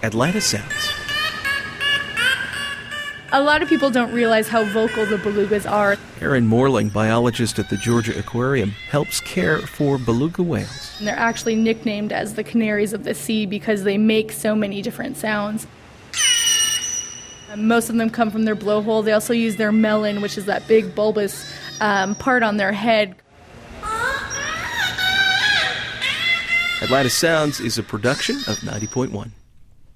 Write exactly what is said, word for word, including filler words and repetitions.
Atlantis Sounds. A lot of people don't realize how vocal the belugas are. Erin Morling, biologist at the Georgia Aquarium, helps care for beluga whales. And they're actually nicknamed as the canaries of the sea because they make so many different sounds. Most of them come from their blowhole. They also use their melon, which is that big bulbous um, part on their head. Atlantis Sounds is a production of ninety point one.